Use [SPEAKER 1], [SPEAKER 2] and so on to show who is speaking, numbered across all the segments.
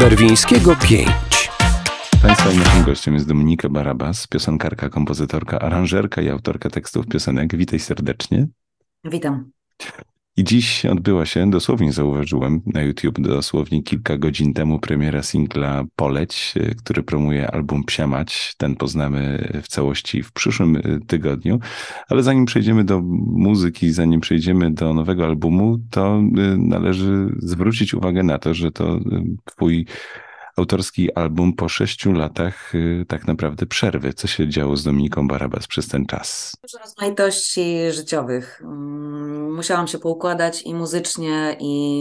[SPEAKER 1] Werwińskiego 5.
[SPEAKER 2] Państwa i naszym gościem jest Dominika Barabas, piosenkarka, kompozytorka, aranżerka i autorka tekstów piosenek. Witaj serdecznie.
[SPEAKER 3] Witam.
[SPEAKER 2] I dziś odbyła się, dosłownie zauważyłem na YouTube, dosłownie kilka godzin temu premiera singla Poleć, który promuje album Psia Mać. Ten poznamy w całości w przyszłym tygodniu. Ale zanim przejdziemy do muzyki, zanim przejdziemy do nowego albumu, to należy zwrócić uwagę na to, że to twój autorski album po 6 latach tak naprawdę przerwy. Co się działo z Dominiką Barabas przez ten czas?
[SPEAKER 3] Dużo rozmaitości życiowych. Musiałam się poukładać i muzycznie,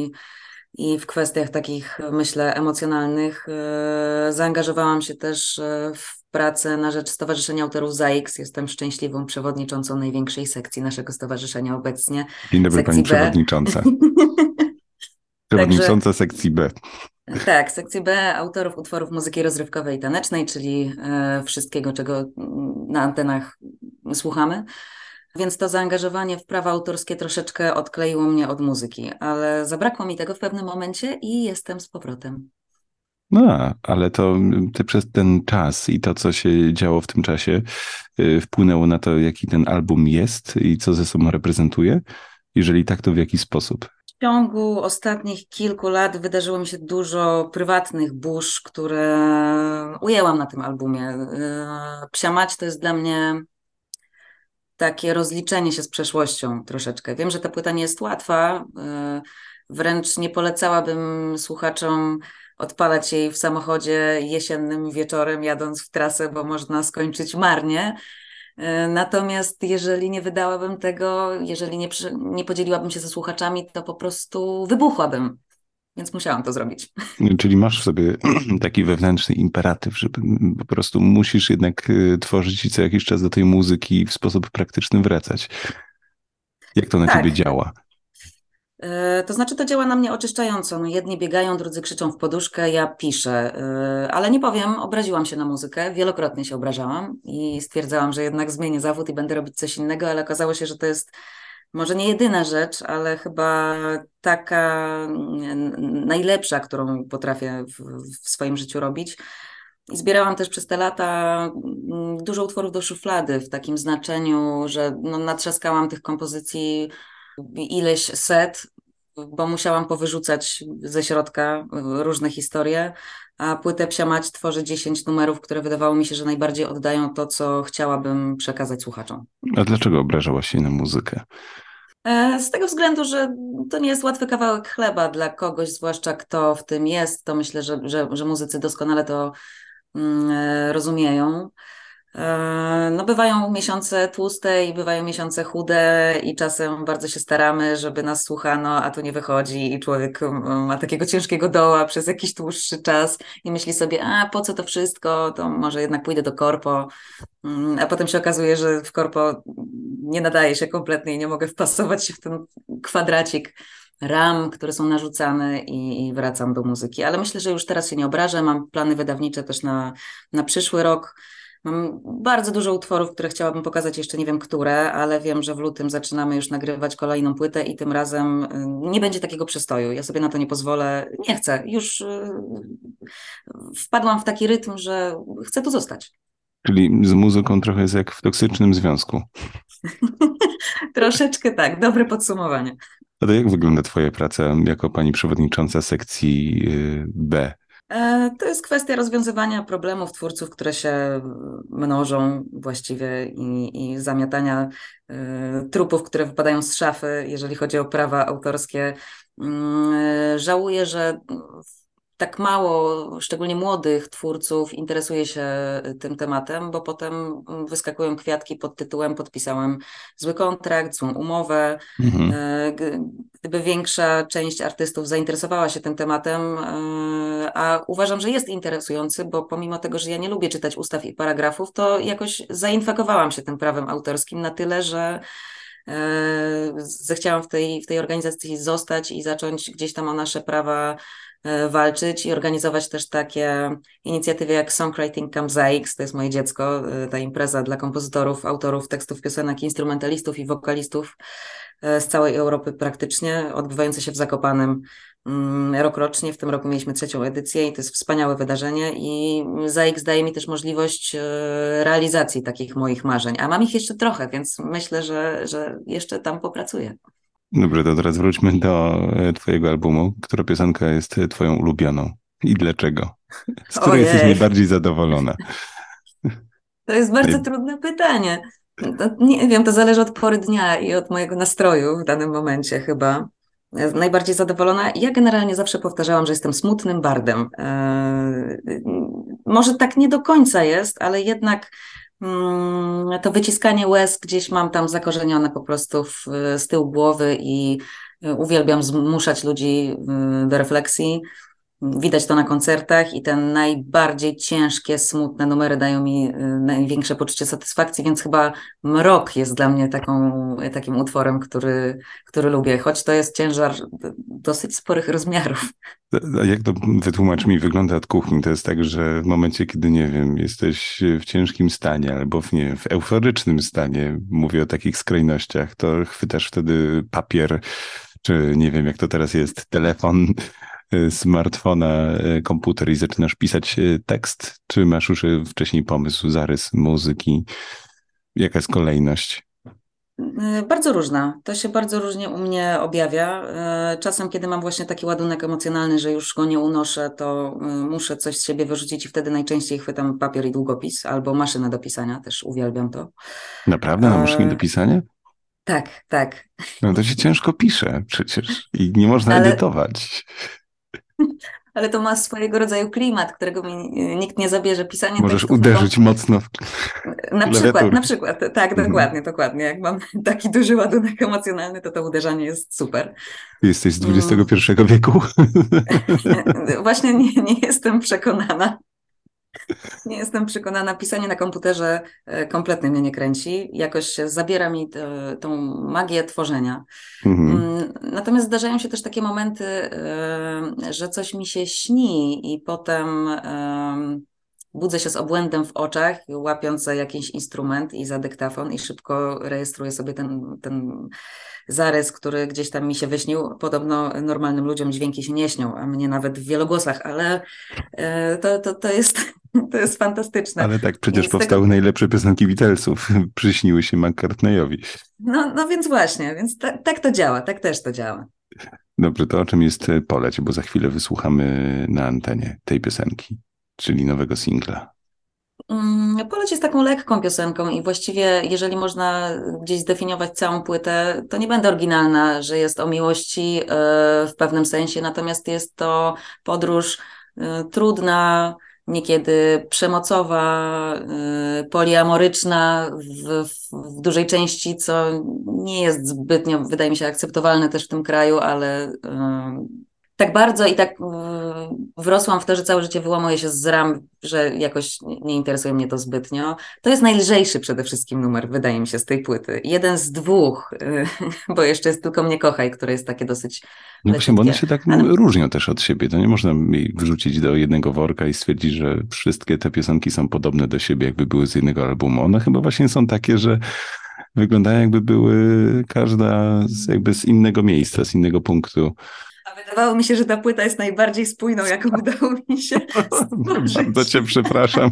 [SPEAKER 3] i w kwestiach takich, myślę, emocjonalnych. Zaangażowałam się też w pracę na rzecz Stowarzyszenia Autorów ZAIKS. Jestem szczęśliwą przewodniczącą największej sekcji naszego stowarzyszenia obecnie.
[SPEAKER 2] Dzień dobry, pani
[SPEAKER 3] B.
[SPEAKER 2] przewodnicząca. Przewodnicząca sekcji B.
[SPEAKER 3] Tak, sekcji B autorów utworów muzyki rozrywkowej i tanecznej, czyli wszystkiego, czego na antenach słuchamy. Więc to zaangażowanie w prawa autorskie troszeczkę odkleiło mnie od muzyki, ale zabrakło mi tego w pewnym momencie i jestem z powrotem.
[SPEAKER 2] No, ale to ty przez ten czas i to, co się działo w tym czasie, wpłynęło na to, jaki ten album jest i co ze sobą reprezentuje? Jeżeli tak, to w jaki sposób?
[SPEAKER 3] W ciągu ostatnich kilku lat wydarzyło mi się dużo prywatnych burz, które ujęłam na tym albumie. Psia Mać to jest dla mnie takie rozliczenie się z przeszłością troszeczkę. Wiem, że ta płyta nie jest łatwa, wręcz nie polecałabym słuchaczom odpalać jej w samochodzie jesiennym wieczorem, jadąc w trasę, bo można skończyć marnie. Natomiast jeżeli nie wydałabym tego, jeżeli nie podzieliłabym się ze słuchaczami, to po prostu wybuchłabym. Więc musiałam to zrobić.
[SPEAKER 2] Czyli masz w sobie taki wewnętrzny imperatyw, że po prostu musisz jednak tworzyć i co jakiś czas do tej muzyki w sposób praktyczny wracać. Jak to na ciebie działa?
[SPEAKER 3] To znaczy, to działa na mnie oczyszczająco. No, jedni biegają, drudzy krzyczą w poduszkę, ja piszę. Ale nie powiem, obraziłam się na muzykę, wielokrotnie się obrażałam i stwierdzałam, że jednak zmienię zawód i będę robić coś innego, ale okazało się, że to jest może nie jedyna rzecz, ale chyba taka najlepsza, którą potrafię w swoim życiu robić. I zbierałam też przez te lata dużo utworów do szuflady, w takim znaczeniu, że no, natrzaskałam tych kompozycji ileś set, bo musiałam powyrzucać ze środka różne historie, a płytę Psia Mać tworzy 10 numerów, które wydawało mi się, że najbardziej oddają to, co chciałabym przekazać słuchaczom.
[SPEAKER 2] A dlaczego obrażałaś się na muzykę?
[SPEAKER 3] Z tego względu, że to nie jest łatwy kawałek chleba dla kogoś, zwłaszcza kto w tym jest, to myślę, że muzycy doskonale to rozumieją. No bywają miesiące tłuste i bywają miesiące chude i czasem bardzo się staramy, żeby nas słuchano, a to nie wychodzi i człowiek ma takiego ciężkiego doła przez jakiś dłuższy czas i myśli sobie, a po co to wszystko, to może jednak pójdę do korpo, a potem się okazuje, że w korpo nie nadaje się kompletnie i nie mogę wpasować się w ten kwadracik ram, które są narzucane i wracam do muzyki. Ale myślę, że już teraz się nie obrażę, mam plany wydawnicze też na przyszły rok. Mam bardzo dużo utworów, które chciałabym pokazać, jeszcze nie wiem które, ale wiem, że w lutym zaczynamy już nagrywać kolejną płytę i tym razem nie będzie takiego przestoju. Ja sobie na to nie pozwolę, nie chcę. Już wpadłam w taki rytm, że chcę tu zostać.
[SPEAKER 2] Czyli z muzyką trochę jest jak w toksycznym związku.
[SPEAKER 3] Troszeczkę tak, dobre podsumowanie.
[SPEAKER 2] A to jak wygląda twoja praca jako pani przewodnicząca sekcji B?
[SPEAKER 3] To jest kwestia rozwiązywania problemów twórców, które się mnożą właściwie i zamiatania trupów, które wypadają z szafy, jeżeli chodzi o prawa autorskie. Żałuję, że tak mało, szczególnie młodych twórców interesuje się tym tematem, bo potem wyskakują kwiatki pod tytułem podpisałem zły kontrakt, złą umowę. Gdyby większa część artystów zainteresowała się tym tematem, a uważam, że jest interesujący, bo pomimo tego, że ja nie lubię czytać ustaw i paragrafów, to jakoś zainfekowałam się tym prawem autorskim na tyle, że zechciałam w tej organizacji zostać i zacząć gdzieś tam o nasze prawa walczyć i organizować też takie inicjatywy jak Songwriting Camp ZAIKS, to jest moje dziecko, ta impreza dla kompozytorów, autorów tekstów piosenek, instrumentalistów i wokalistów z całej Europy praktycznie, odbywające się w Zakopanem rokrocznie. W tym roku mieliśmy 3. edycję i to jest wspaniałe wydarzenie i ZAIKS daje mi też możliwość realizacji takich moich marzeń. A mam ich jeszcze trochę, więc myślę, że jeszcze tam popracuję.
[SPEAKER 2] Dobrze, to teraz wróćmy do twojego albumu. Która piosenka jest twoją ulubioną i dlaczego? Z której jesteś
[SPEAKER 3] Ojej.
[SPEAKER 2] najbardziej zadowolona?
[SPEAKER 3] To jest bardzo
[SPEAKER 2] Naj...
[SPEAKER 3] trudne pytanie. Nie wiem, to zależy od pory dnia i od mojego nastroju w danym momencie chyba. Najbardziej zadowolona. Ja generalnie zawsze powtarzałam, że jestem smutnym bardem. Może tak nie do końca jest, ale jednak to wyciskanie łez gdzieś mam tam zakorzenione po prostu z tyłu głowy i uwielbiam zmuszać ludzi do refleksji. Widać to na koncertach i te najbardziej ciężkie, smutne numery dają mi największe poczucie satysfakcji, więc chyba Mrok jest dla mnie takim utworem, który lubię, choć to jest ciężar dosyć sporych rozmiarów.
[SPEAKER 2] A jak to, wytłumacz mi, wygląda od kuchni? To jest tak, że w momencie, kiedy, nie wiem, jesteś w ciężkim stanie albo nie wiem, w euforycznym stanie, mówię o takich skrajnościach, to chwytasz wtedy papier, czy nie wiem, jak to teraz jest, telefon, smartfona, komputer i zaczynasz pisać tekst? Czy masz już wcześniej pomysł, zarys muzyki? Jaka jest kolejność?
[SPEAKER 3] Bardzo różna. To się bardzo różnie u mnie objawia. Czasem, kiedy mam właśnie taki ładunek emocjonalny, że już go nie unoszę, to muszę coś z siebie wyrzucić i wtedy najczęściej chwytam papier i długopis albo maszynę do pisania, też uwielbiam to.
[SPEAKER 2] Naprawdę na maszynie do
[SPEAKER 3] E,
[SPEAKER 2] pisania?
[SPEAKER 3] tak, tak.
[SPEAKER 2] No to się ciężko pisze przecież i nie można
[SPEAKER 3] Ale
[SPEAKER 2] edytować.
[SPEAKER 3] Ale to ma swojego rodzaju klimat, którego mi nikt nie zabierze. Pisanie
[SPEAKER 2] Możesz
[SPEAKER 3] tekstów na
[SPEAKER 2] uderzyć mocno w
[SPEAKER 3] na
[SPEAKER 2] klawiaturę.
[SPEAKER 3] przykład, tak,
[SPEAKER 2] Mhm.
[SPEAKER 3] dokładnie. Jak mam taki duży ładunek emocjonalny, to uderzanie jest super.
[SPEAKER 2] Ty jesteś z
[SPEAKER 3] Mm,
[SPEAKER 2] XXI wieku.
[SPEAKER 3] Właśnie nie jestem przekonana. Nie jestem przekonana. Pisanie na komputerze kompletnie mnie nie kręci. Jakoś zabiera mi tą magię tworzenia.
[SPEAKER 2] Mhm.
[SPEAKER 3] Natomiast zdarzają się też takie momenty, że coś mi się śni i potem budzę się z obłędem w oczach, łapiąc za jakiś instrument i za dyktafon i szybko rejestruję sobie ten zarys, który gdzieś tam mi się wyśnił. Podobno normalnym ludziom dźwięki się nie śnią, a mnie nawet w wielogłosach, ale to jest, to jest fantastyczne.
[SPEAKER 2] Ale tak przecież
[SPEAKER 3] I z tego,
[SPEAKER 2] powstały najlepsze piosenki Beatlesów. Przyśniły się McCartneyowi.
[SPEAKER 3] no więc właśnie, więc tak to działa, tak też to działa.
[SPEAKER 2] Dobrze, to o czym jest Poleć, bo za chwilę wysłuchamy na antenie tej piosenki, czyli nowego singla.
[SPEAKER 3] Poleć jest taką lekką piosenką i właściwie, jeżeli można gdzieś zdefiniować całą płytę, to nie będę oryginalna, że jest o miłości w pewnym sensie, natomiast jest to podróż trudna, niekiedy przemocowa, poliamoryczna w dużej części, co nie jest zbytnio, wydaje mi się, akceptowalne też w tym kraju, ale tak bardzo i tak wrosłam w to, że całe życie wyłamuję się z ram, że jakoś nie interesuje mnie to zbytnio. To jest najlżejszy przede wszystkim numer, wydaje mi się, z tej płyty. Jeden z dwóch, bo jeszcze jest Tylko mnie kochaj, które jest takie dosyć
[SPEAKER 2] No właśnie, bo one
[SPEAKER 3] leciutkie.
[SPEAKER 2] się tak
[SPEAKER 3] Ale
[SPEAKER 2] różnią też od siebie. To nie można jej wrzucić do jednego worka i stwierdzić, że wszystkie te piosenki są podobne do siebie, jakby były z jednego albumu. One chyba właśnie są takie, że wyglądają jakby były każda jakby z innego miejsca, z innego punktu.
[SPEAKER 3] a wydawało mi się, że ta płyta jest najbardziej spójną, jaką udało mi się
[SPEAKER 2] Bardzo
[SPEAKER 3] stworzyć.
[SPEAKER 2] cię przepraszam.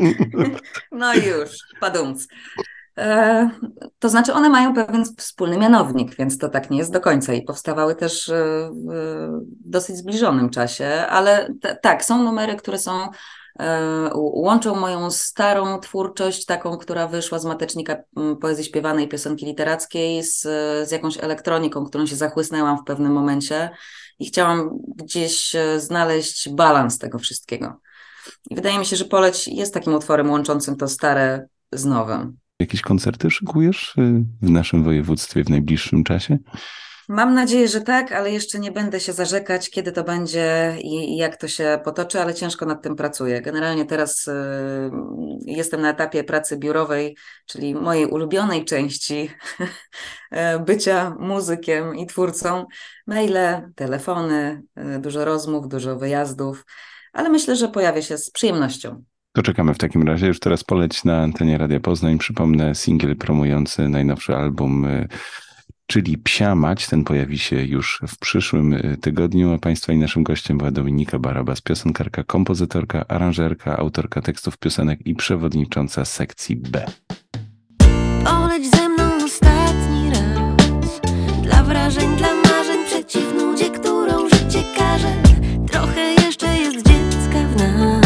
[SPEAKER 3] No i już, padumc. E, To znaczy, one mają pewien wspólny mianownik, więc to tak nie jest do końca i powstawały też w dosyć zbliżonym czasie, ale tak, są numery, które łączą moją starą twórczość, taką, która wyszła z matecznika poezji śpiewanej, piosenki literackiej, z jakąś elektroniką, którą się zachłysnęłam w pewnym momencie i chciałam gdzieś znaleźć balans tego wszystkiego. I wydaje mi się, że Poleć jest takim utworem łączącym to stare z nowym.
[SPEAKER 2] Jakieś koncerty szykujesz w naszym województwie w najbliższym czasie?
[SPEAKER 3] Mam nadzieję, że tak, ale jeszcze nie będę się zarzekać, kiedy to będzie i jak to się potoczy, ale ciężko nad tym pracuję. Generalnie teraz jestem na etapie pracy biurowej, czyli mojej ulubionej części bycia muzykiem i twórcą. Maile, telefony, dużo rozmów, dużo wyjazdów, ale myślę, że pojawię się z przyjemnością.
[SPEAKER 2] To czekamy w takim razie. Już teraz poleć na antenie Radia Poznań. Przypomnę, singiel promujący najnowszy album czyli Psia Mać. Ten pojawi się już w przyszłym tygodniu, a Państwa i naszym gościem była Dominika Barabas, piosenkarka, kompozytorka, aranżerka, autorka tekstów piosenek i przewodnicząca sekcji B.
[SPEAKER 1] Poleć ze mną ostatni raz, dla wrażeń, dla marzeń, przeciw nudzie, którą życie każe. Trochę jeszcze jest dziecka w nas.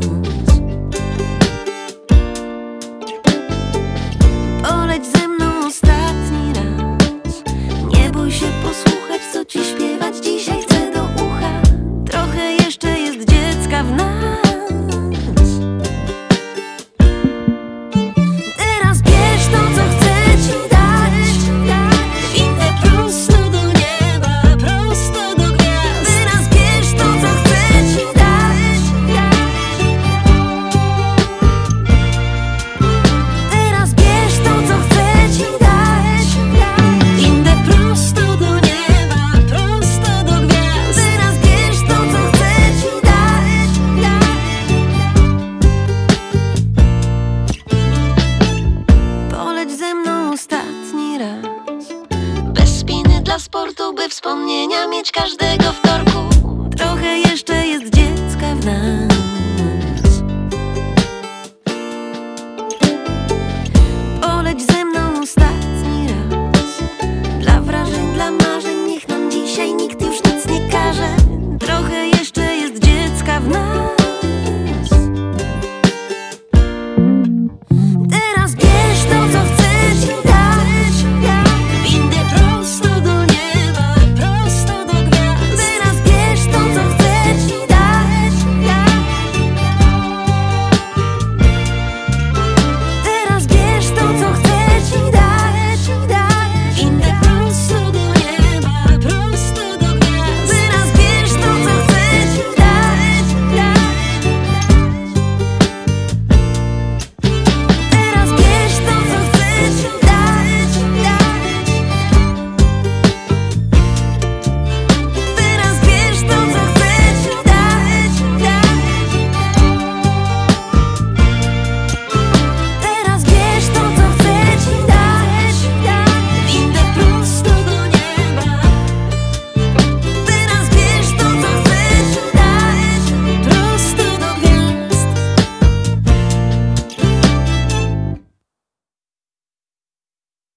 [SPEAKER 1] Poleć ze mną ostatni raz, nie bój się posłuchać, co ci śpiewać dzisiaj chcę do ucha. Trochę jeszcze jest dziecka w nas. Teraz bierz to, co chcę ci dać, windę prosto do nieba, prosto do gwiazd. Teraz bierz to, co chcę ci dać. Teraz bierz to, co chcę ci dać, windę prosto do nieba, prosto do gwiazd. Teraz bierz to, co chcę ci dać. Poleć ze mną ostatni raz, bez spiny dla sportu, by wspomnienia mieć każdego wtorku.